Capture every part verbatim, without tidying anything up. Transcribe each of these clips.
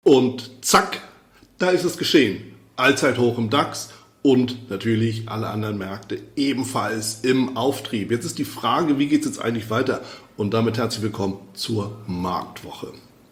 Und zack, da ist es geschehen. Allzeithoch im DAX und natürlich alle anderen Märkte ebenfalls im Auftrieb. Jetzt ist die Frage, wie geht es jetzt eigentlich weiter? Und damit herzlich willkommen zur Marktwoche.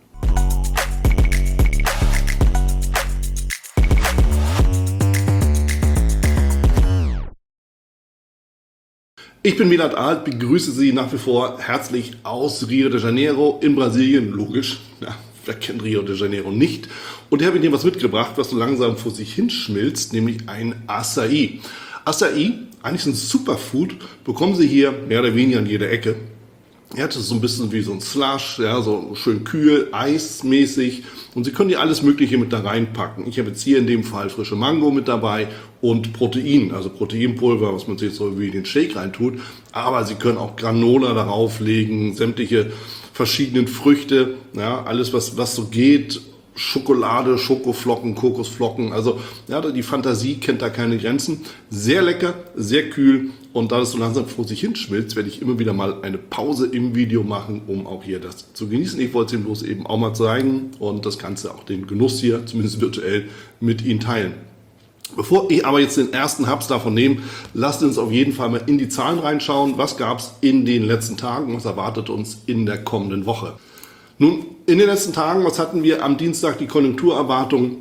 Ich bin Wieland Alt, begrüße Sie nach wie vor herzlich aus Rio de Janeiro in Brasilien, logisch. Ja, wer kennt Rio de Janeiro nicht? Und hier habe ich Ihnen was mitgebracht, was so langsam vor sich hinschmilzt, nämlich ein Açaí. Açaí, eigentlich ein Superfood, bekommen Sie hier mehr oder weniger an jeder Ecke. Ja, das ist so ein bisschen wie so ein Slush, ja, so schön kühl, eismäßig. Und Sie können hier alles Mögliche mit da reinpacken. Ich habe jetzt hier in dem Fall frische Mango mit dabei und Protein, also Proteinpulver, was man sich so wie in den Shake reintut. Aber Sie können auch Granola darauf legen, sämtliche verschiedenen Früchte, ja, alles was, was so geht. Schokolade, Schokoflocken, Kokosflocken, also ja, die Fantasie kennt da keine Grenzen. Sehr lecker, sehr kühl und da das so langsam vor sich hinschmilzt, werde ich immer wieder mal eine Pause im Video machen, um auch hier das zu genießen. Ich wollte es Ihnen bloß eben auch mal zeigen und das Ganze auch den Genuss hier, zumindest virtuell, mit Ihnen teilen. Bevor ich aber jetzt den ersten Hubs davon nehme, lasst uns auf jeden Fall mal in die Zahlen reinschauen. Was gab es in den letzten Tagen? Was erwartet uns in der kommenden Woche? Nun, in den letzten Tagen, was hatten wir am Dienstag, die Konjunkturerwartung?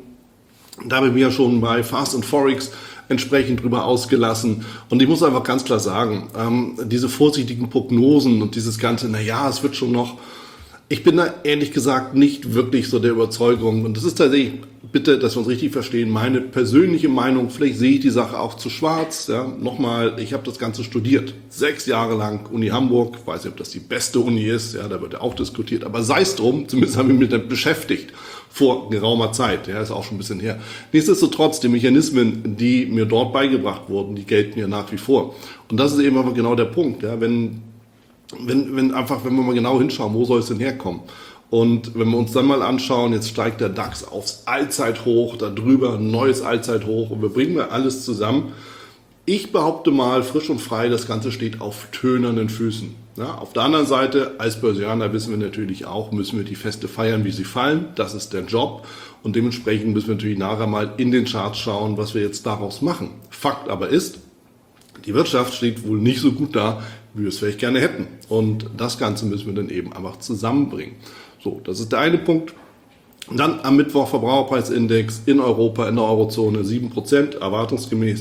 Da haben wir ja schon bei Fast and Forex entsprechend drüber ausgelassen. Und ich muss einfach ganz klar sagen, ähm, diese vorsichtigen Prognosen und dieses Ganze, naja, es wird schon noch, ich bin da ehrlich gesagt nicht wirklich so der Überzeugung. Und das ist tatsächlich, bitte, dass wir uns richtig verstehen, meine persönliche Meinung. Vielleicht sehe ich die Sache auch zu schwarz. Ja. Nochmal, ich habe das Ganze studiert. Sechs Jahre lang Uni Hamburg. Ich weiß nicht, ob das die beste Uni ist. Ja, da wird ja auch diskutiert. Aber sei es drum, zumindest haben wir mich damit beschäftigt. Vor geraumer Zeit. Ja, ist auch schon ein bisschen her. Nichtsdestotrotz, die Mechanismen, die mir dort beigebracht wurden, die gelten ja nach wie vor. Und das ist eben aber genau der Punkt. Ja, wenn Wenn, wenn einfach, wenn wir mal genau hinschauen, wo soll es denn herkommen? Und wenn wir uns dann mal anschauen, jetzt steigt der DAX aufs Allzeithoch, da drüber ein neues Allzeithoch und wir bringen wir alles zusammen. Ich behaupte mal, frisch und frei, das Ganze steht auf tönernen Füßen. Ja, auf der anderen Seite, als Börsianer wissen wir natürlich auch, müssen wir die Feste feiern, wie sie fallen. Das ist der Job. Und dementsprechend müssen wir natürlich nachher mal in den Charts schauen, was wir jetzt daraus machen. Fakt aber ist, die Wirtschaft steht wohl nicht so gut da, wie wir es vielleicht gerne hätten. Und das Ganze müssen wir dann eben einfach zusammenbringen. So, das ist der eine Punkt. Dann am Mittwoch Verbraucherpreisindex in Europa, in der Eurozone sieben Prozent, erwartungsgemäß.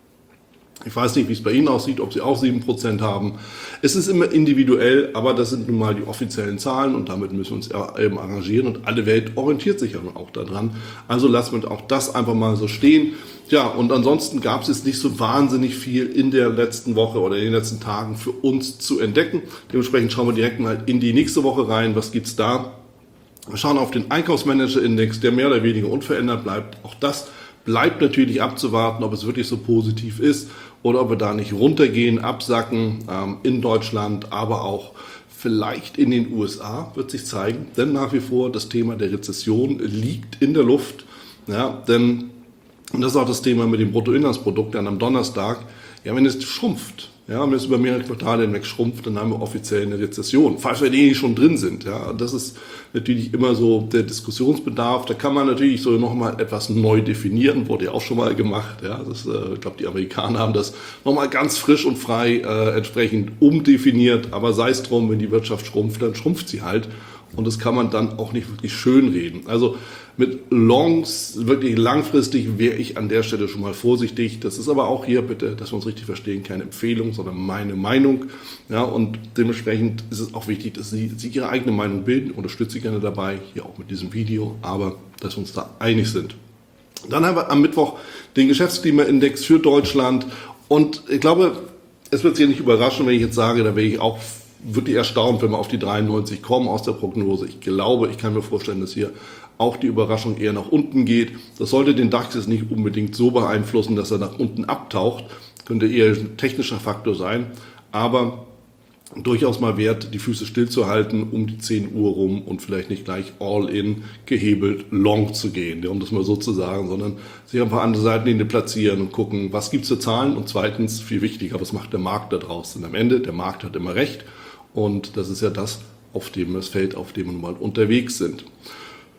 Ich weiß nicht, wie es bei Ihnen aussieht, ob Sie auch sieben Prozent haben. Es ist immer individuell, aber das sind nun mal die offiziellen Zahlen und damit müssen wir uns eben arrangieren und alle Welt orientiert sich ja auch daran. Also lassen wir auch das einfach mal so stehen. Ja, und ansonsten gab es jetzt nicht so wahnsinnig viel in der letzten Woche oder in den letzten Tagen für uns zu entdecken. Dementsprechend schauen wir direkt mal in die nächste Woche rein. Was gibt's da? Wir schauen auf den Einkaufsmanager-Index, der mehr oder weniger unverändert bleibt. Auch das bleibt natürlich abzuwarten, ob es wirklich so positiv ist oder ob wir da nicht runtergehen, absacken ähm, in Deutschland, aber auch vielleicht in den U S A wird sich zeigen. Denn nach wie vor das Thema der Rezession liegt in der Luft. Ja, denn und das ist auch das Thema mit dem Bruttoinlandsprodukt dann am Donnerstag. Ja, wenn es schrumpft, ja, wenn es über mehrere Quartale hinweg schrumpft, dann haben wir offiziell eine Rezession, falls wir eh schon drin sind. Ja, das ist natürlich immer so der Diskussionsbedarf. Da kann man natürlich so nochmal etwas neu definieren, wurde ja auch schon mal gemacht. Ja, das, äh, ich glaube, die Amerikaner haben das nochmal ganz frisch und frei äh, entsprechend umdefiniert. Aber sei es drum, wenn die Wirtschaft schrumpft, dann schrumpft sie halt. Und das kann man dann auch nicht wirklich schön reden. Also mit Longs, wirklich langfristig, wäre ich an der Stelle schon mal vorsichtig. Das ist aber auch hier, bitte, dass wir uns richtig verstehen, keine Empfehlung, sondern meine Meinung. Ja, und dementsprechend ist es auch wichtig, dass Sie, Sie Ihre eigene Meinung bilden. Unterstütze ich gerne dabei, hier auch mit diesem Video, aber dass wir uns da einig sind. Dann haben wir am Mittwoch den Geschäftsklimaindex für Deutschland. Und ich glaube, es wird Sie nicht überraschen, wenn ich jetzt sage, da wäre ich auch wirklich erstaunt, wenn wir auf die dreiundneunzig kommen aus der Prognose. Ich glaube, ich kann mir vorstellen, dass hier auch die Überraschung eher nach unten geht. Das sollte den DAX jetzt nicht unbedingt so beeinflussen, dass er nach unten abtaucht. Könnte eher ein technischer Faktor sein, aber durchaus mal wert, die Füße stillzuhalten um die zehn Uhr rum und vielleicht nicht gleich all in gehebelt long zu gehen, um das mal so zu sagen, sondern sich einfach an der Seitenlinie platzieren und gucken, was gibt es für Zahlen und zweitens, viel wichtiger, was macht der Markt da draußen. Am Ende, der Markt hat immer recht und das ist ja das, auf dem das Feld, auf dem wir nun mal unterwegs sind.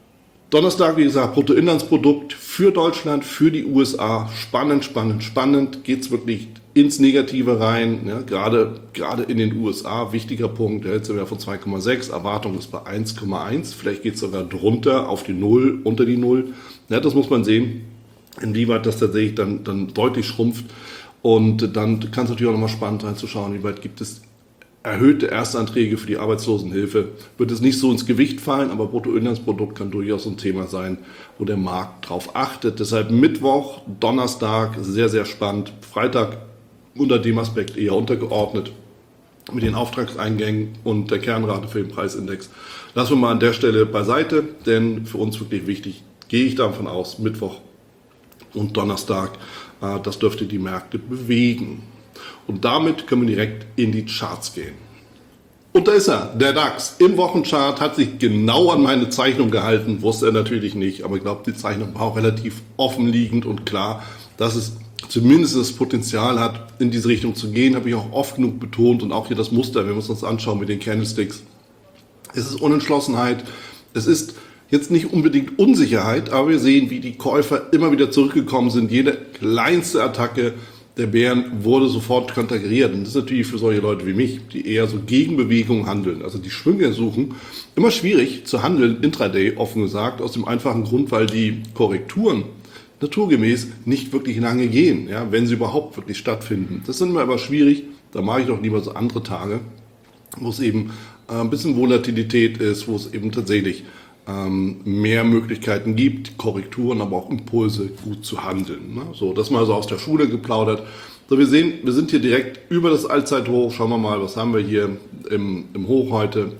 Donnerstag, wie gesagt, Bruttoinlandsprodukt für Deutschland, für die U S A. Spannend, spannend, spannend. Geht es wirklich ins Negative rein. Ja, gerade, gerade in den U S A, wichtiger Punkt. Ja, jetzt sind wir von zwei Komma sechs, Erwartung ist bei eins Komma eins. Vielleicht geht es sogar drunter auf die Null, unter die Null. Ja, das muss man sehen, inwieweit das tatsächlich dann, dann deutlich schrumpft. Und dann kann es natürlich auch nochmal spannend sein zu schauen, wie weit gibt es erhöhte Erstanträge für die Arbeitslosenhilfe. Wird es nicht so ins Gewicht fallen, aber Bruttoinlandsprodukt kann durchaus ein Thema sein, wo der Markt drauf achtet. Deshalb Mittwoch, Donnerstag, sehr, sehr spannend. Freitag unter dem Aspekt eher untergeordnet mit den Auftragseingängen und der Kernrate für den Preisindex. Lassen wir mal an der Stelle beiseite, denn für uns wirklich wichtig, gehe ich davon aus, Mittwoch und Donnerstag, äh, das dürfte die Märkte bewegen. Und damit können wir direkt in die Charts gehen. Und da ist er, der DAX. Im Wochenchart hat sich genau an meine Zeichnung gehalten, wusste er natürlich nicht, aber ich glaube, die Zeichnung war auch relativ offenliegend und klar, dass es zumindest das Potenzial hat, in diese Richtung zu gehen, habe ich auch oft genug betont und auch hier das Muster, wenn wir es uns anschauen mit den Candlesticks. Es ist Unentschlossenheit, es ist jetzt nicht unbedingt Unsicherheit, aber wir sehen, wie die Käufer immer wieder zurückgekommen sind. Jede kleinste Attacke der Bären wurde sofort konterkariert. Und das ist natürlich für solche Leute wie mich, die eher so Gegenbewegungen handeln, also die Schwünge suchen, immer schwierig zu handeln, intraday offen gesagt, aus dem einfachen Grund, weil die Korrekturen naturgemäß nicht wirklich lange gehen, ja, wenn sie überhaupt wirklich stattfinden. Das sind immer aber schwierig, da mache ich doch lieber so andere Tage, wo es eben äh, ein bisschen Volatilität ist, wo es eben tatsächlich ähm, mehr Möglichkeiten gibt, Korrekturen, aber auch Impulse gut zu handeln. Ne? So, das mal so aus der Schule geplaudert. So, wir sehen, wir sind hier direkt über das Allzeithoch. Schauen wir mal, was haben wir hier im, im Hoch heute?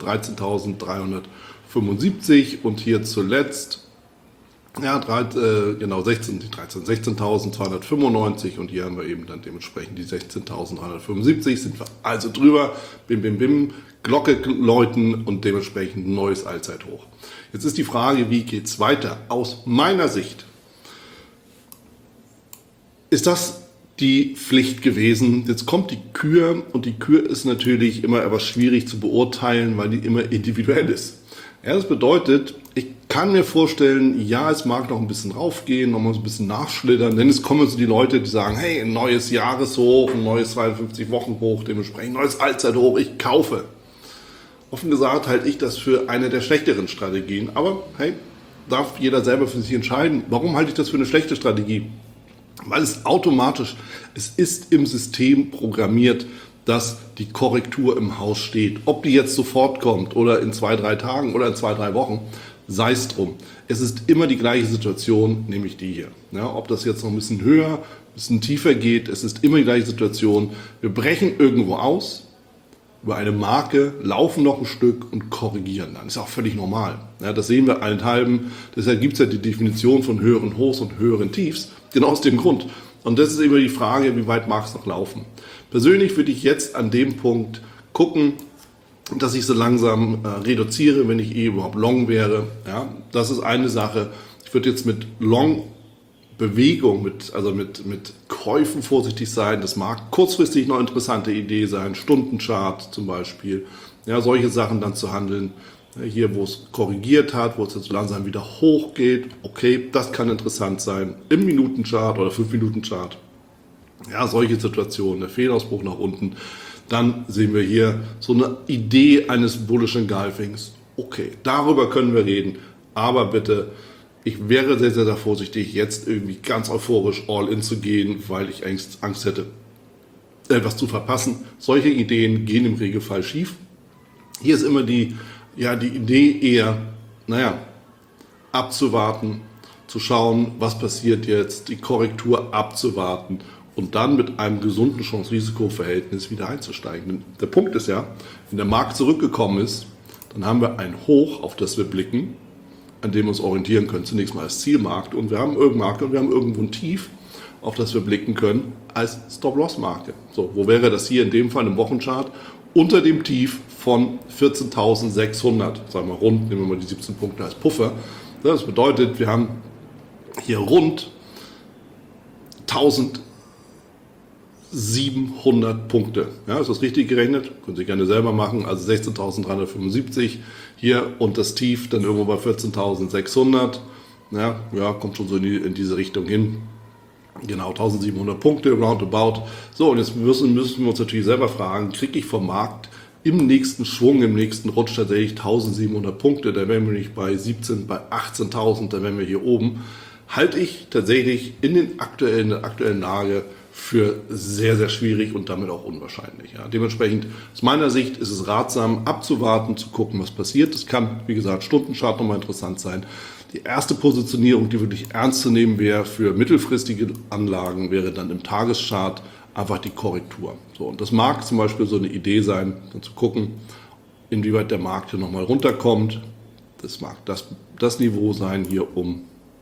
dreizehntausenddreihundertfünfundsiebzig und hier zuletzt ja, drei, äh, genau, sechzehn, sechzehntausendzweihundertfünfundneunzig und hier haben wir eben dann dementsprechend die sechzehntausenddreihundertfünfundsiebzig, sind wir also drüber, bim, bim, bim, Glocke läuten und dementsprechend neues Allzeithoch. Jetzt ist die Frage, wie geht's weiter? Aus meiner Sicht ist das die Pflicht gewesen. Jetzt kommt die Kür und die Kür ist natürlich immer etwas schwierig zu beurteilen, weil die immer individuell ist. Ja, das bedeutet, ich kann mir vorstellen, ja, es mag noch ein bisschen raufgehen, noch mal so ein bisschen nachschlittern, denn es kommen so die Leute, die sagen, hey, ein neues Jahreshoch, ein neues zweiundfünfzig-Wochen-Hoch, dementsprechend neues Allzeithoch, ich kaufe. Offen gesagt halte ich das für eine der schlechteren Strategien, aber hey, darf jeder selber für sich entscheiden. Warum halte ich das für eine schlechte Strategie? Weil es automatisch, es ist im System programmiert, dass die Korrektur im Haus steht. Ob die jetzt sofort kommt oder in zwei, drei Tagen oder in zwei, drei Wochen, sei es drum. Es ist immer die gleiche Situation, nämlich die hier. Ja, ob das jetzt noch ein bisschen höher, ein bisschen tiefer geht, es ist immer die gleiche Situation. Wir brechen irgendwo aus, über eine Marke, laufen noch ein Stück und korrigieren dann. Ist auch völlig normal. Ja, das sehen wir allenthalben. Deshalb gibt es ja die Definition von höheren Hochs und höheren Tiefs. Genau aus dem Grund. Und das ist immer die Frage, wie weit mag es noch laufen. Persönlich würde ich jetzt an dem Punkt gucken, dass ich so langsam äh, reduziere, wenn ich eh überhaupt long wäre. Ja, das ist eine Sache. Ich würde jetzt mit Long-Bewegung, mit, also mit, mit Käufen vorsichtig sein. Das mag kurzfristig noch eine interessante Idee sein. Stundenchart zum Beispiel. Ja, solche Sachen dann zu handeln. Ja, hier, wo es korrigiert hat, wo es jetzt langsam wieder hochgeht. Okay, das kann interessant sein. Im Minutenchart oder fünf Minuten Chart. Ja, solche Situationen, der Fehlausbruch nach unten, dann sehen wir hier so eine Idee eines bullischen Engulfings. Okay, darüber können wir reden, aber bitte, ich wäre sehr, sehr, sehr vorsichtig, jetzt irgendwie ganz euphorisch all in zu gehen, weil ich Angst, Angst hätte, etwas zu verpassen. Solche Ideen gehen im Regelfall schief. Hier ist immer die, ja, die Idee eher, naja, abzuwarten, zu schauen, was passiert jetzt, die Korrektur abzuwarten und dann mit einem gesunden Chance-Risiko-Verhältnis wieder einzusteigen. Der Punkt ist ja, wenn der Markt zurückgekommen ist, dann haben wir ein Hoch, auf das wir blicken, an dem wir uns orientieren können, zunächst mal als Zielmarkt und wir haben irgendeine und wir haben irgendwo ein Tief, auf das wir blicken können, als Stop-Loss-Marke. So, wo wäre das hier in dem Fall im Wochenchart? Unter dem Tief von vierzehntausendsechshundert, sagen wir rund, nehmen wir mal die siebzehn Punkte als Puffer. Das bedeutet, wir haben hier rund siebenhundert Punkte. Ja, ist das richtig gerechnet? Können Sie gerne selber machen. Also sechzehntausenddreihundertfünfundsiebzig hier und das Tief dann irgendwo bei vierzehntausendsechshundert. Ja, ja, kommt schon so in, die, in diese Richtung hin. Genau, eintausendsiebenhundert Punkte, roundabout. So, und jetzt müssen, müssen wir uns natürlich selber fragen, kriege ich vom Markt im nächsten Schwung, im nächsten Rutsch tatsächlich eintausendsiebenhundert Punkte? Da wären wir nicht bei siebzehntausend, bei achtzehntausend, da wären wir hier oben. Halte ich tatsächlich in, den aktuellen, in der aktuellen Lage für sehr, sehr schwierig und damit auch unwahrscheinlich. Ja. Dementsprechend aus meiner Sicht ist es ratsam, abzuwarten, zu gucken, was passiert. Das kann, wie gesagt, Stundenchart nochmal interessant sein. Die erste Positionierung, die wirklich ernst zu nehmen wäre für mittelfristige Anlagen, wäre dann im Tageschart einfach die Korrektur. So, und das mag zum Beispiel so eine Idee sein, dann zu gucken, inwieweit der Markt hier nochmal runterkommt. Das mag das, das Niveau sein hier um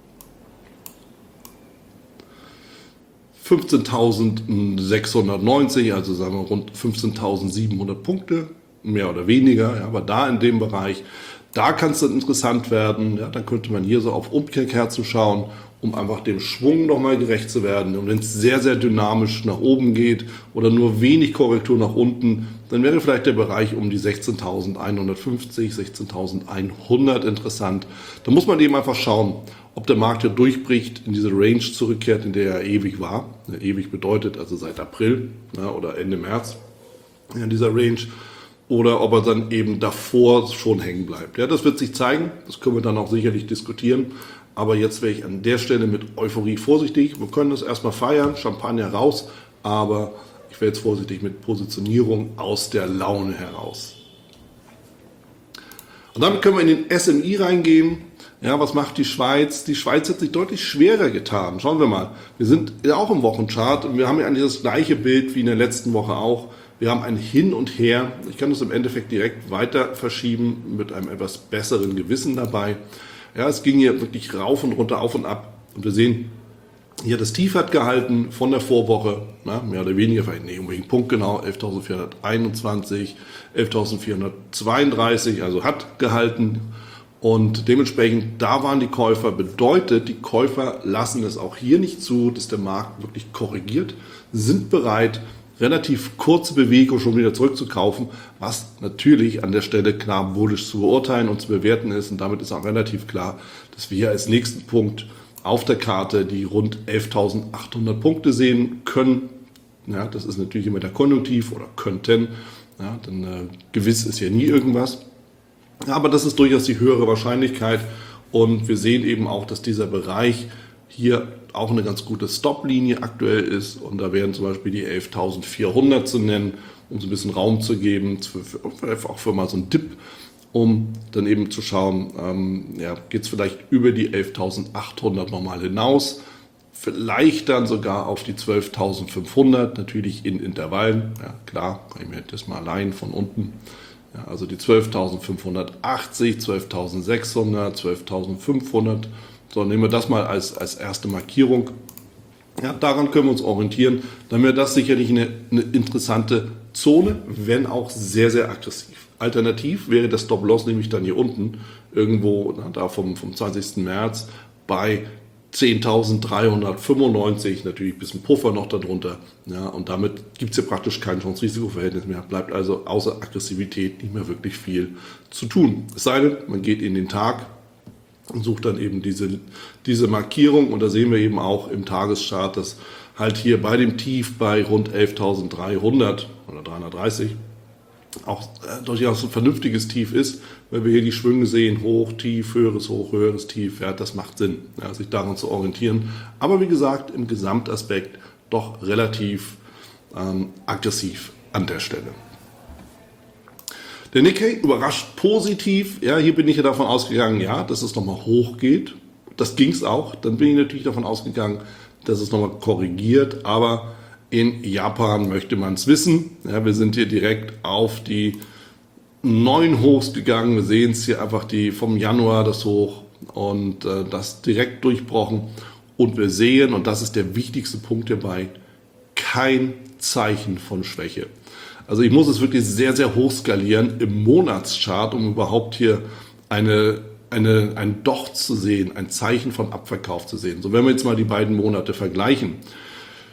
fünfzehntausendsechshundertneunzig, also sagen wir rund fünfzehntausendsiebenhundert Punkte, mehr oder weniger, ja, aber da in dem Bereich, da kann es dann interessant werden, ja, dann könnte man hier so auf Umkehrkerzen schauen, um einfach dem Schwung nochmal gerecht zu werden. Und wenn es sehr, sehr dynamisch nach oben geht oder nur wenig Korrektur nach unten, dann wäre vielleicht der Bereich um die sechzehntausendeinhundertfünfzig, sechzehntausendeinhundert interessant. Da muss man eben einfach schauen, ob der Markt hier durchbricht, in diese Range zurückkehrt, in der er ewig war. Ja, ewig bedeutet also seit April, ja, oder Ende März in dieser Range. Oder ob er dann eben davor schon hängen bleibt. Ja, das wird sich zeigen, das können wir dann auch sicherlich diskutieren. Aber jetzt wäre ich an der Stelle mit Euphorie vorsichtig. Wir können das erstmal feiern, Champagner raus, aber ich wäre jetzt vorsichtig mit Positionierung aus der Laune heraus. Und damit können wir in den S M I reingehen. Ja, was macht die Schweiz? Die Schweiz hat sich deutlich schwerer getan. Schauen wir mal. Wir sind ja auch im Wochenchart und wir haben ja eigentlich das gleiche Bild wie in der letzten Woche auch. Wir haben ein Hin und Her. Ich kann das im Endeffekt direkt weiter verschieben mit einem etwas besseren Gewissen dabei. Ja, es ging hier wirklich rauf und runter, auf und ab. Und wir sehen, hier das Tief hat gehalten von der Vorwoche, na, mehr oder weniger, vielleicht nicht unbedingt punktgenau, elftausendvierhunderteinundzwanzig, elftausendvierhundertzweiunddreißig, also hat gehalten. Und dementsprechend, da waren die Käufer, bedeutet, die Käufer lassen es auch hier nicht zu, dass der Markt wirklich korrigiert, sind bereit, relativ kurze Bewegung schon wieder zurückzukaufen, was natürlich an der Stelle klar bullisch zu beurteilen und zu bewerten ist. Und damit ist auch relativ klar, dass wir hier als nächsten Punkt auf der Karte die rund elftausendachthundert Punkte sehen können. Ja, das ist natürlich immer der Konjunktiv oder könnten, ja, denn äh, gewiss ist ja nie irgendwas. Ja, aber das ist durchaus die höhere Wahrscheinlichkeit und wir sehen eben auch, dass dieser Bereich hier auch eine ganz gute Stop-Linie aktuell ist und da wären zum Beispiel die elftausendvierhundert zu nennen, um so ein bisschen Raum zu geben, für, für, auch für mal so einen Tipp, um dann eben zu schauen, ähm, ja, geht es vielleicht über die elftausendachthundert nochmal hinaus, vielleicht dann sogar auf die zwölftausendfünfhundert, natürlich in Intervallen, ja klar, kann ich mir das mal allein von unten, ja, also die zwölftausendfünfhundertachtzig, zwölftausendsechshundert, zwölftausendfünfhundert, so, nehmen wir das mal als, als erste Markierung. Ja, daran können wir uns orientieren. Dann wäre das sicherlich eine, eine interessante Zone, wenn auch sehr, sehr aggressiv. Alternativ wäre das Stop-Loss nämlich dann hier unten, irgendwo na, da vom, vom zwanzigsten März bei zehntausenddreihundertfünfundneunzig, natürlich ein bisschen Puffer noch darunter. Ja, und damit gibt es ja praktisch kein Chance-Risiko-Verhältnis mehr. Bleibt also außer Aggressivität nicht mehr wirklich viel zu tun. Es sei denn, man geht in den Tag und sucht dann eben diese, diese Markierung und da sehen wir eben auch im Tageschart, dass halt hier bei dem Tief bei rund elftausenddreihundert oder dreihundertdreißig auch äh, durchaus ein vernünftiges Tief ist, weil wir hier die Schwünge sehen, hoch, tief, höheres Hoch, höheres Tief, ja, das macht Sinn, ja, sich daran zu orientieren. Aber wie gesagt, im Gesamtaspekt doch relativ ähm, aggressiv an der Stelle. Der Nikkei überrascht positiv. Ja, hier bin ich ja davon ausgegangen, ja, dass es nochmal hoch geht. Das ging es auch. Dann bin ich natürlich davon ausgegangen, dass es nochmal korrigiert. Aber in Japan möchte man es wissen. Ja, wir sind hier direkt auf die neuen Hochs gegangen. Wir sehen es hier einfach die vom Januar das Hoch und äh, das direkt durchbrochen. Und wir sehen, und das ist der wichtigste Punkt hierbei, kein Zeichen von Schwäche. Also ich muss es wirklich sehr, sehr hoch skalieren im Monatschart, um überhaupt hier eine, eine, ein Doch zu sehen, ein Zeichen von Abverkauf zu sehen. So, wenn wir jetzt mal die beiden Monate vergleichen.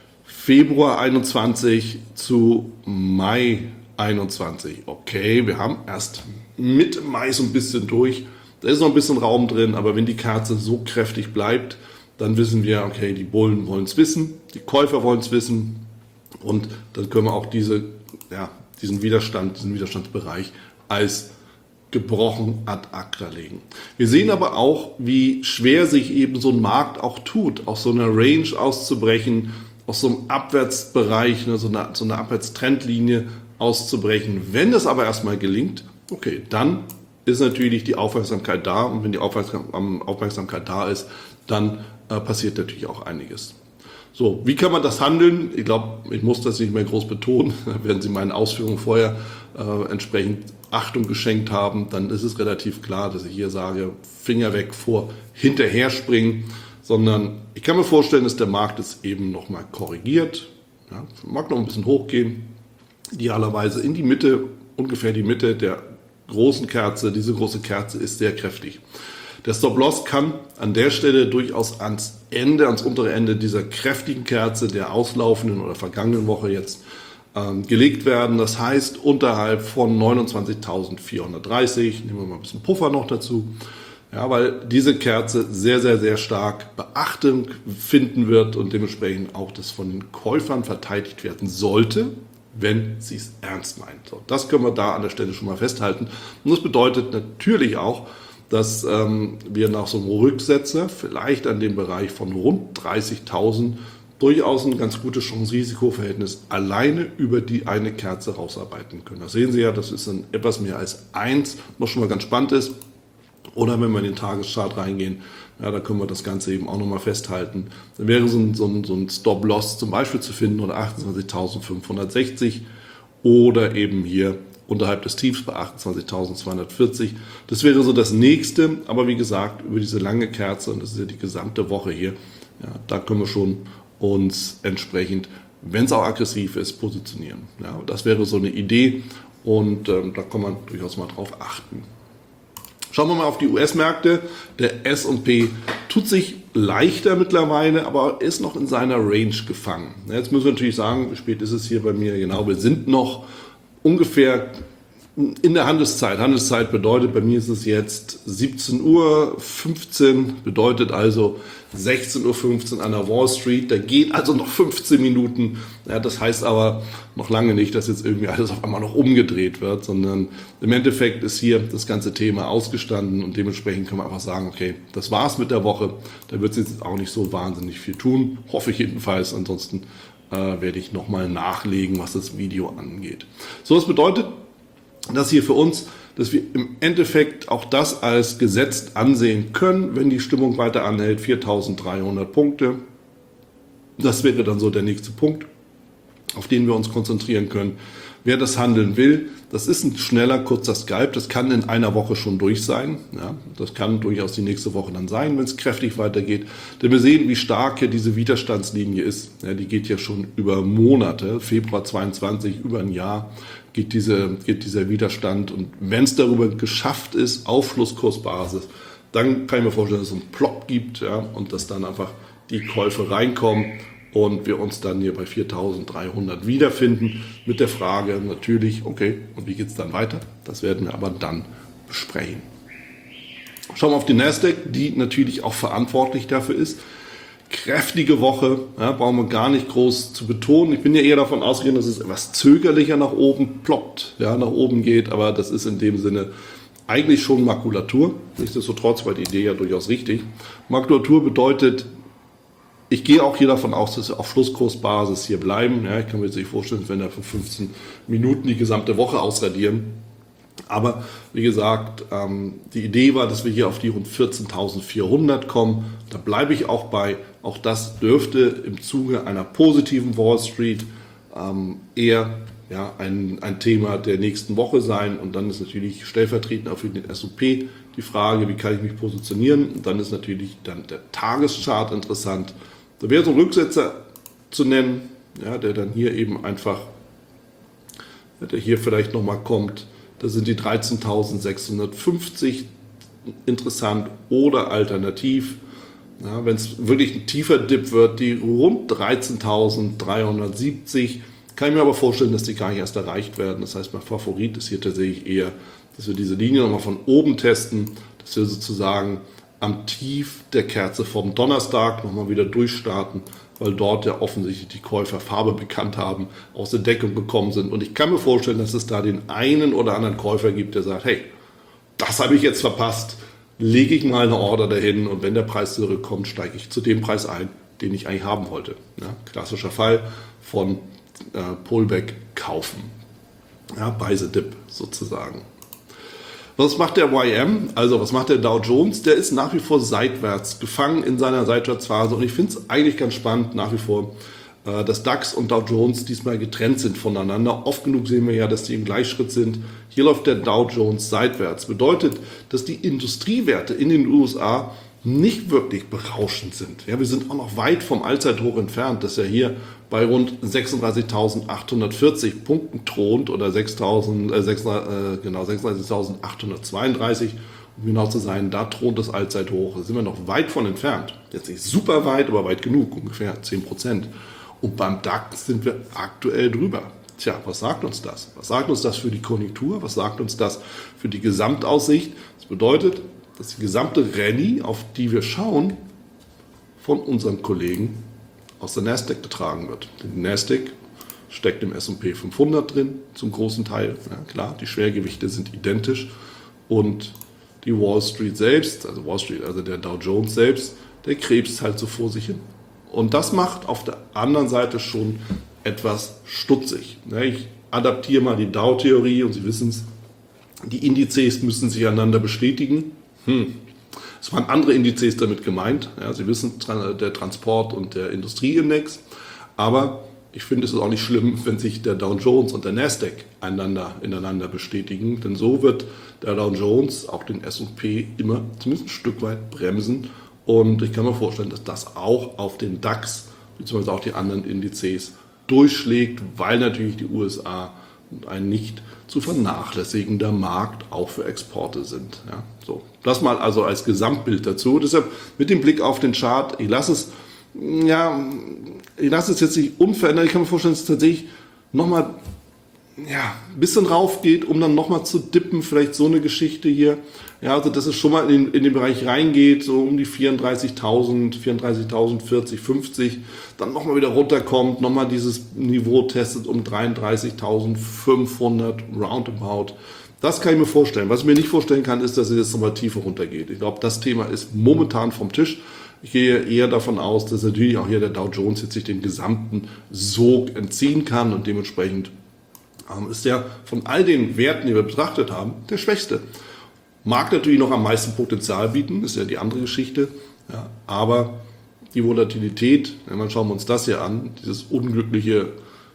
Februar einundzwanzig zu Mai einundzwanzig. Okay, wir haben erst Mitte Mai so ein bisschen durch. Da ist noch ein bisschen Raum drin, aber wenn die Kerze so kräftig bleibt, dann wissen wir, okay, die Bullen wollen es wissen, die Käufer wollen es wissen und dann können wir auch diese, ja, diesen Widerstand, diesen Widerstandsbereich als gebrochen ad acta legen. Wir sehen aber auch, wie schwer sich eben so ein Markt auch tut, aus so einer Range auszubrechen, aus so einem Abwärtsbereich, ne, so eine, so eine Abwärtstrendlinie auszubrechen. Wenn das aber erstmal gelingt, okay, dann ist natürlich die Aufmerksamkeit da und wenn die Aufmerksamkeit da ist, dann äh, passiert natürlich auch einiges. So, wie kann man das handeln? Ich glaube, ich muss das nicht mehr groß betonen. Werden Sie meinen Ausführungen vorher äh, entsprechend Achtung geschenkt haben, dann ist es relativ klar, dass ich hier sage, Finger weg vor hinterher springen, sondern ich kann mir vorstellen, dass der Markt es eben nochmal korrigiert. Ja, mag noch ein bisschen hochgehen, idealerweise in die Mitte, ungefähr die Mitte der großen Kerze. Diese große Kerze ist sehr kräftig. Der Stop-Loss kann an der Stelle durchaus ans Ende, ans untere Ende dieser kräftigen Kerze der auslaufenden oder vergangenen Woche jetzt ähm, gelegt werden. Das heißt, unterhalb von neunundzwanzigtausendvierhundertdreißig, nehmen wir mal ein bisschen Puffer noch dazu, ja, weil diese Kerze sehr, sehr, sehr stark Beachtung finden wird und dementsprechend auch das von den Käufern verteidigt werden sollte, wenn sie es ernst meint. So, das können wir da an der Stelle schon mal festhalten. Und das bedeutet natürlich auch, dass ähm, wir nach so einem Rücksetzer vielleicht an dem Bereich von rund dreißigtausend durchaus ein ganz gutes Chance-Risiko-Verhältnis alleine über die eine Kerze rausarbeiten können. Das sehen Sie ja, das ist dann etwas mehr als eins, was schon mal ganz spannend ist. Oder wenn wir in den Tageschart reingehen, ja, da können wir das Ganze eben auch nochmal festhalten. Dann wäre so ein, so ein, so ein Stop-Loss zum Beispiel zu finden unter achtundzwanzigtausendfünfhundertsechzig oder eben hier unterhalb des Tiefs bei achtundzwanzigtausendzweihundertvierzig. Das wäre so das nächste, aber wie gesagt, über diese lange Kerze, und das ist ja die gesamte Woche hier, ja, da können wir schon uns entsprechend, wenn es auch aggressiv ist, positionieren. Ja, das wäre so eine Idee und ähm, da kann man durchaus mal drauf achten. Schauen wir mal auf die U S-Märkte. Der S und P tut sich leichter mittlerweile, aber ist noch in seiner Range gefangen. Jetzt müssen wir natürlich sagen, wie spät ist es hier bei mir? Genau, wir sind noch ungefähr in der Handelszeit. Handelszeit bedeutet, bei mir ist es jetzt siebzehn Uhr fünfzehn, bedeutet also sechzehn Uhr fünfzehn an der Wall Street. Da geht also noch fünfzehn Minuten. Ja, das heißt aber noch lange nicht, dass jetzt irgendwie alles auf einmal noch umgedreht wird, sondern im Endeffekt ist hier das ganze Thema ausgestanden und dementsprechend kann man einfach sagen, okay, das war's mit der Woche. Da wird es jetzt auch nicht so wahnsinnig viel tun, hoffe ich jedenfalls. Ansonsten äh, werde ich nochmal nachlegen, was das Video angeht. So, das bedeutet, dass hier für uns, dass wir im Endeffekt auch das als gesetzt ansehen können, wenn die Stimmung weiter anhält, viertausenddreihundert Punkte. Das wäre dann so der nächste Punkt, auf den wir uns konzentrieren können. Wer das handeln will, das ist ein schneller, kurzer Scalp, das kann in einer Woche schon durch sein. Ja, das kann durchaus die nächste Woche dann sein, wenn es kräftig weitergeht. Denn wir sehen, wie stark hier diese Widerstandslinie ist. Ja, die geht ja schon über Monate, Februar zweiundzwanzig, über ein Jahr geht, diese, geht dieser Widerstand. Und wenn es darüber geschafft ist, auf Schlusskursbasis, dann kann ich mir vorstellen, dass es einen Plop gibt, ja, und dass dann einfach die Käufe reinkommen und wir uns dann hier bei viertausenddreihundert wiederfinden mit der Frage natürlich, okay, und wie geht es dann weiter? Das werden wir aber dann besprechen. Schauen wir auf die Nasdaq, die natürlich auch verantwortlich dafür ist. Kräftige Woche, ja, brauchen wir gar nicht groß zu betonen. Ich bin ja eher davon ausgegangen, dass es etwas zögerlicher nach oben ploppt, ja, nach oben geht, aber das ist in dem Sinne eigentlich schon Makulatur. Nichtsdestotrotz war die Idee ja durchaus richtig. Makulatur bedeutet, ich gehe auch hier davon aus, dass wir auf Schlusskursbasis hier bleiben. Ja, ich kann mir jetzt nicht vorstellen, wenn wir für fünfzehn Minuten die gesamte Woche ausradieren. Aber wie gesagt, ähm, die Idee war, dass wir hier auf die rund vierzehntausendvierhundert kommen. Da bleibe ich auch bei. Auch das dürfte im Zuge einer positiven Wall Street ähm, eher ja, ein, ein Thema der nächsten Woche sein. Und dann ist natürlich stellvertretend auch für den S und P die Frage, wie kann ich mich positionieren. Und dann ist natürlich dann der Tageschart interessant. Da wäre so ein Rücksetzer zu nennen, ja, der dann hier eben einfach, der hier vielleicht nochmal kommt. Da sind die dreizehntausendsechshundertfünfzig interessant oder alternativ Ja, wenn es wirklich ein tiefer Dip wird, die rund dreizehntausenddreihundertsiebzig, kann ich mir aber vorstellen, dass die gar nicht erst erreicht werden. Das heißt, mein Favorit ist hier tatsächlich eher, dass wir diese Linie nochmal von oben testen, dass wir sozusagen am Tief der Kerze vom Donnerstag nochmal wieder durchstarten, weil dort ja offensichtlich die Käufer Farbe bekannt haben, aus der Deckung gekommen sind. Und ich kann mir vorstellen, dass es da den einen oder anderen Käufer gibt, der sagt, hey, das habe ich jetzt verpasst, lege ich mal eine Order dahin und wenn der Preis zurückkommt, steige ich zu dem Preis ein, den ich eigentlich haben wollte. Ja, klassischer Fall von äh, Pullback kaufen. Ja, buy the dip sozusagen. Was macht der Y M? Also was macht der Dow Jones? Der ist nach wie vor seitwärts gefangen in seiner Seitwärtsphase und ich finde es eigentlich ganz spannend nach wie vor, dass DAX und Dow Jones diesmal getrennt sind voneinander. Oft genug sehen wir ja, dass die im Gleichschritt sind. Hier läuft der Dow Jones seitwärts. Bedeutet, dass die Industriewerte in den U S A nicht wirklich berauschend sind. Ja, wir sind auch noch weit vom Allzeithoch entfernt, das ja hier bei rund sechsunddreißigtausendachthundertvierzig Punkten thront oder sechstausend, äh, genau, sechsunddreißigtausendachthundertzweiunddreißig, um genau zu sein, da thront das Allzeithoch. Da sind wir noch weit von entfernt. Jetzt nicht super weit, aber weit genug, ungefähr zehn Prozent. Und beim DAX sind wir aktuell drüber. Tja, was sagt uns das? Was sagt uns das für die Konjunktur? Was sagt uns das für die Gesamtaussicht? Das bedeutet, dass die gesamte Rallye, auf die wir schauen, von unseren Kollegen aus der Nasdaq getragen wird. Die Nasdaq steckt im S und P fünfhundert drin, zum großen Teil. Ja, klar, die Schwergewichte sind identisch. Und die Wall Street selbst, also Wall Street, also der Dow Jones selbst, der krebst halt so vor sich hin. Und das macht auf der anderen Seite schon etwas stutzig. Ich adaptiere mal die Dow-Theorie und Sie wissen es, die Indizes müssen sich einander bestätigen. Hm. Es waren andere Indizes damit gemeint. Ja, Sie wissen, der Transport- und der Industrieindex. Aber ich finde, es ist auch nicht schlimm, wenn sich der Dow Jones und der Nasdaq einander, ineinander bestätigen. Denn so wird der Dow Jones auch den S und P immer zumindest ein Stück weit bremsen. Und ich kann mir vorstellen, dass das auch auf den DAX bzw. auch die anderen Indizes durchschlägt, weil natürlich die U S A ein nicht zu vernachlässigender Markt auch für Exporte sind. Ja, so. Das mal also als Gesamtbild dazu. Deshalb mit dem Blick auf den Chart, ich lasse es, ja, ich lasse es jetzt nicht unverändert. Ich kann mir vorstellen, dass es tatsächlich nochmal ja, ein bisschen rauf geht, um dann nochmal zu dippen, vielleicht so eine Geschichte hier. Ja, also dass es schon mal in, in den Bereich reingeht, so um die vierunddreißigtausend, vierunddreißigtausendvierzig, fünfzig, dann nochmal wieder runterkommt, nochmal dieses Niveau testet um dreiunddreißigtausendfünfhundert roundabout. Das kann ich mir vorstellen. Was ich mir nicht vorstellen kann, ist, dass es jetzt nochmal tiefer runtergeht. Ich glaube, das Thema ist momentan vom Tisch. Ich gehe eher davon aus, dass natürlich auch hier der Dow Jones jetzt sich den gesamten Sog entziehen kann und dementsprechend ist der von all den Werten, die wir betrachtet haben, der schwächste. Mag natürlich noch am meisten Potenzial bieten, ist ja die andere Geschichte, ja, aber die Volatilität, wenn man schauen wir uns das hier an, dieses unglückliche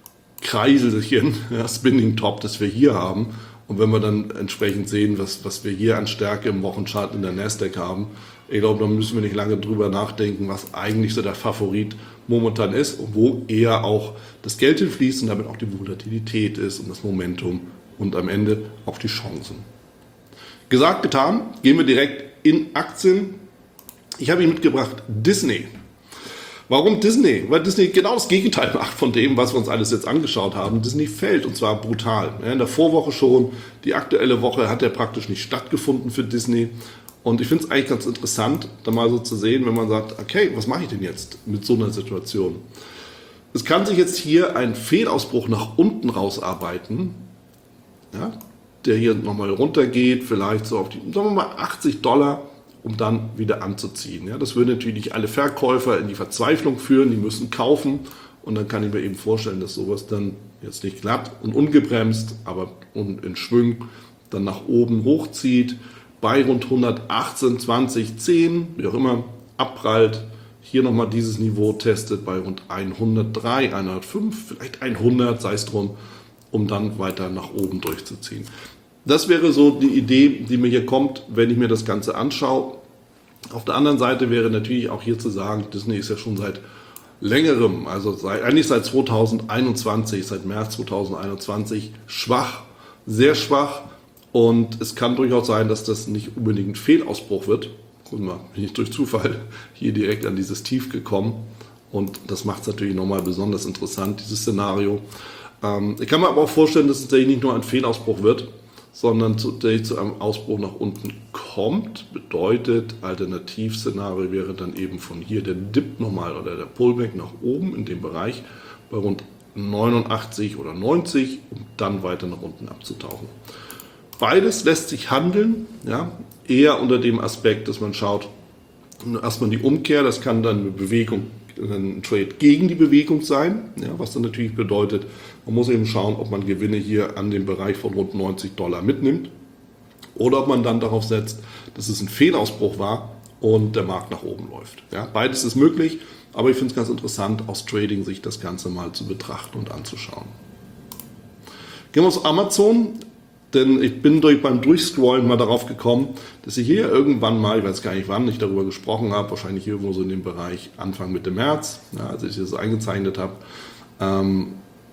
Kreiselchen, ja, Spinning Top, das wir hier haben, und wenn wir dann entsprechend sehen, was, was wir hier an Stärke im Wochenchart in der Nasdaq haben, ich glaube, da müssen wir nicht lange drüber nachdenken, was eigentlich so der Favorit momentan ist und wo eher auch das Geld hinfließt und damit auch die Volatilität ist und das Momentum und am Ende auch die Chancen. Gesagt, getan, gehen wir direkt in Aktien. Ich habe Ihnen mitgebracht Disney. Warum Disney? Weil Disney genau das Gegenteil macht von dem, was wir uns alles jetzt angeschaut haben. Disney fällt und zwar brutal. In der Vorwoche schon, die aktuelle Woche hat ja praktisch nicht stattgefunden für Disney. Und ich finde es eigentlich ganz interessant, da mal so zu sehen, wenn man sagt, okay, was mache ich denn jetzt mit so einer Situation? Es kann sich jetzt hier ein Fehlausbruch nach unten rausarbeiten, ja, der hier nochmal runtergeht, vielleicht so auf die, sagen wir mal, achtzig Dollar, um dann wieder anzuziehen. Ja, das würde natürlich alle Verkäufer in die Verzweiflung führen, die müssen kaufen und dann kann ich mir eben vorstellen, dass sowas dann jetzt nicht glatt und ungebremst, aber in Schwung dann nach oben hochzieht, bei rund hundertachtzehn, zwanzig, zehn, wie auch immer, abprallt, hier nochmal dieses Niveau testet bei rund hundertdrei, hundertfünf, vielleicht hundert, sei es drum, um dann weiter nach oben durchzuziehen. Das wäre so die Idee, die mir hier kommt, wenn ich mir das Ganze anschaue. Auf der anderen Seite wäre natürlich auch hier zu sagen, Disney ist ja schon seit längerem, also seit, eigentlich seit zweitausendeinundzwanzig, seit März zweitausendeinundzwanzig schwach, sehr schwach. Und es kann durchaus sein, dass das nicht unbedingt ein Fehlausbruch wird. guck mal, bin ich durch Zufall hier direkt an dieses Tief gekommen. Und das macht es natürlich nochmal besonders interessant, dieses Szenario. Ähm, ich kann mir aber auch vorstellen, dass es tatsächlich nicht nur ein Fehlausbruch wird, sondern tatsächlich zu einem Ausbruch nach unten kommt. Bedeutet, Alternativszenario wäre dann eben von hier der Dip nochmal oder der Pullback nach oben in dem Bereich bei rund neunundachtzig oder neunzig, um dann weiter nach unten abzutauchen. Beides lässt sich handeln, ja, eher unter dem Aspekt, dass man schaut, erstmal die Umkehr, das kann dann eine Bewegung, ein Trade gegen die Bewegung sein, ja, was dann natürlich bedeutet, man muss eben schauen, ob man Gewinne hier an dem Bereich von rund neunzig Dollar mitnimmt oder ob man dann darauf setzt, dass es ein Fehlausbruch war und der Markt nach oben läuft. Ja, beides ist möglich, aber ich finde es ganz interessant, aus Trading sich das Ganze mal zu betrachten und anzuschauen. Gehen wir auf Amazon. Denn ich bin durch, beim Durchscrollen mal darauf gekommen, dass ich hier irgendwann mal, ich weiß gar nicht wann ich darüber gesprochen habe, wahrscheinlich irgendwo so in dem Bereich Anfang Mitte März, ja, als ich das eingezeichnet habe, ähm,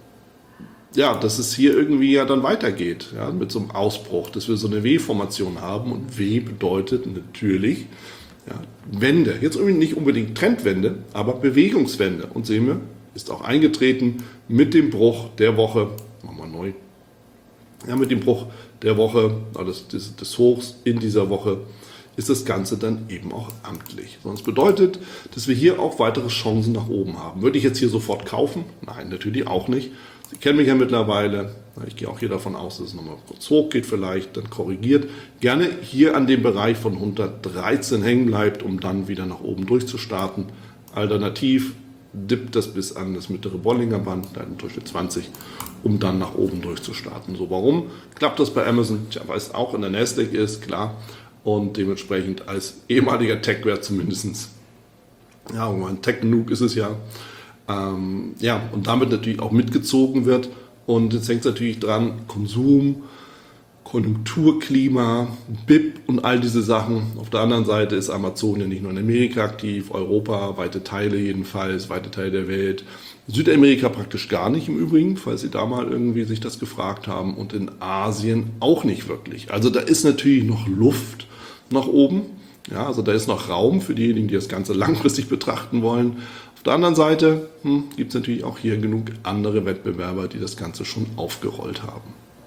ja, dass es hier irgendwie ja dann weitergeht, ja, mit so einem Ausbruch, dass wir so eine W-Formation haben und W bedeutet natürlich ja, Wende. Jetzt irgendwie nicht unbedingt Trendwende, aber Bewegungswende. Und sehen wir, ist auch eingetreten mit dem Bruch der Woche, machen wir neu, ja, mit dem Bruch der Woche, des, des, des Hochs in dieser Woche, ist das Ganze dann eben auch amtlich. Das bedeutet, dass wir hier auch weitere Chancen nach oben haben. Würde ich jetzt hier sofort kaufen? Nein, natürlich auch nicht. Sie kennen mich ja mittlerweile. Ich gehe auch hier davon aus, dass es nochmal kurz hoch geht vielleicht, dann korrigiert. Gerne hier an dem Bereich von hundertdreizehn hängen bleibt, um dann wieder nach oben durchzustarten. Alternativ dippt das bis an das mittlere Bollinger Band, dann durch die zwanzig, um dann nach oben durchzustarten. So, warum klappt das bei Amazon? Tja, weil es auch in der Nasdaq ist, klar. Und dementsprechend als ehemaliger Tech-Wert zumindest, ja, ein Tech-Nuke ist es ja, ähm, ja, und damit natürlich auch mitgezogen wird. Und jetzt hängt es natürlich dran, Konsum, Konjunkturklima, B I P und all diese Sachen. Auf der anderen Seite ist Amazon ja nicht nur in Amerika aktiv, Europa, weite Teile jedenfalls, weite Teile der Welt. Südamerika praktisch gar nicht im Übrigen, falls Sie da mal irgendwie sich das gefragt haben. Und in Asien auch nicht wirklich. Also da ist natürlich noch Luft nach oben. Ja, also da ist noch Raum für diejenigen, die das Ganze langfristig betrachten wollen. Auf der anderen Seite hm, gibt es natürlich auch hier genug andere Wettbewerber, die das Ganze schon aufgerollt haben.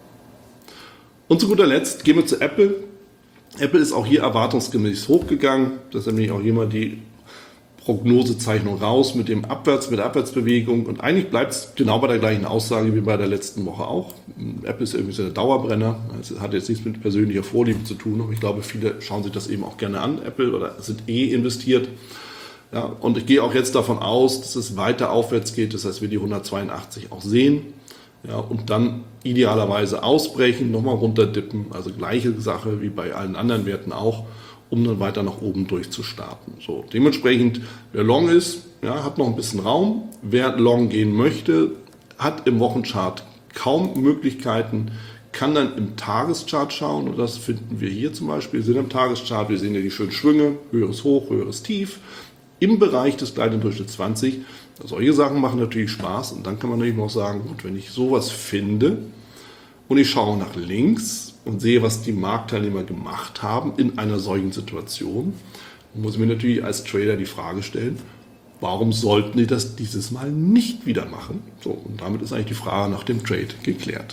Und zu guter Letzt gehen wir zu Apple. Apple ist auch hier erwartungsgemäß hochgegangen. Das ist nämlich auch hier mal die Prognosezeichnung raus mit dem Abwärts, mit der Abwärtsbewegung. Und eigentlich bleibt es genau bei der gleichen Aussage wie bei der letzten Woche auch. Apple ist irgendwie so der Dauerbrenner. Es hat jetzt nichts mit persönlicher Vorliebe zu tun, aber ich glaube, viele schauen sich das eben auch gerne an, Apple, oder sind eh investiert. Ja, und ich gehe auch jetzt davon aus, dass es weiter aufwärts geht. Das heißt, wir die hundertzweiundachtzig auch sehen. Ja, und dann idealerweise ausbrechen, nochmal runterdippen, also gleiche Sache wie bei allen anderen Werten auch, um dann weiter nach oben durchzustarten. So, dementsprechend, wer long ist, ja, hat noch ein bisschen Raum. Wer long gehen möchte, hat im Wochenchart kaum Möglichkeiten, kann dann im Tageschart schauen, und das finden wir hier zum Beispiel. Wir sind im Tageschart, wir sehen ja die schönen Schwünge, höheres Hoch, höheres Tief, im Bereich des gleitenden Durchschnitts zwanzig. Solche Sachen machen natürlich Spaß, und dann kann man natürlich noch sagen, gut, wenn ich sowas finde und ich schaue nach links und sehe, was die Marktteilnehmer gemacht haben in einer solchen Situation, dann muss ich mir natürlich als Trader die Frage stellen, warum sollten die das dieses Mal nicht wieder machen? So, und damit ist eigentlich die Frage nach dem Trade geklärt.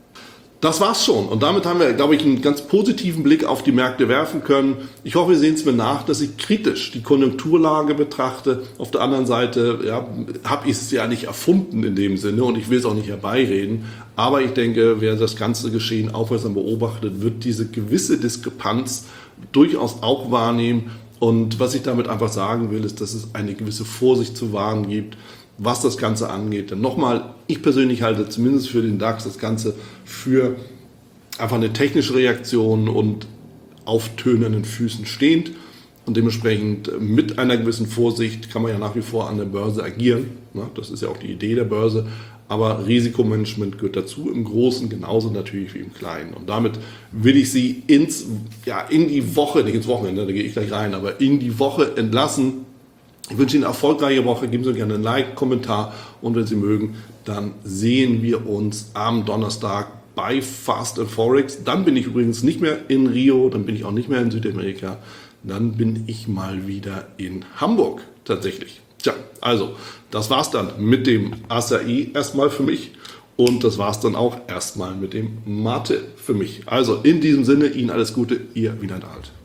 Das war's schon, und damit haben wir, glaube ich, einen ganz positiven Blick auf die Märkte werfen können. Ich hoffe, Sie sehen es mir nach, dass ich kritisch die Konjunkturlage betrachte. Auf der anderen Seite ja, habe ich es ja nicht erfunden in dem Sinne, und ich will es auch nicht herbeireden. Aber ich denke, wer das ganze Geschehen aufmerksam beobachtet, wird diese gewisse Diskrepanz durchaus auch wahrnehmen. Und was ich damit einfach sagen will, ist, dass es eine gewisse Vorsicht zu wahren gibt, was das Ganze angeht. Denn nochmal, ich persönlich halte zumindest für den DAX das Ganze für einfach eine technische Reaktion und auf tönenden Füßen stehend. Und dementsprechend mit einer gewissen Vorsicht kann man ja nach wie vor an der Börse agieren. Das ist ja auch die Idee der Börse. Aber Risikomanagement gehört dazu, im Großen genauso natürlich wie im Kleinen. Und damit will ich Sie ins, ja, in die Woche, nicht ins Wochenende, da gehe ich gleich rein, aber in die Woche entlassen. Ich wünsche Ihnen eine erfolgreiche Woche. Geben Sie gerne einen Like, Kommentar, und wenn Sie mögen, dann sehen wir uns am Donnerstag bei Fast and Forex. Dann bin ich übrigens nicht mehr in Rio, dann bin ich auch nicht mehr in Südamerika. dann bin ich mal wieder in Hamburg tatsächlich. Tja, also das war's dann mit dem Acai erstmal für mich und das war's dann auch erstmal mit dem Mate für mich. Also in diesem Sinne, Ihnen alles Gute, Ihr Wieland Alt.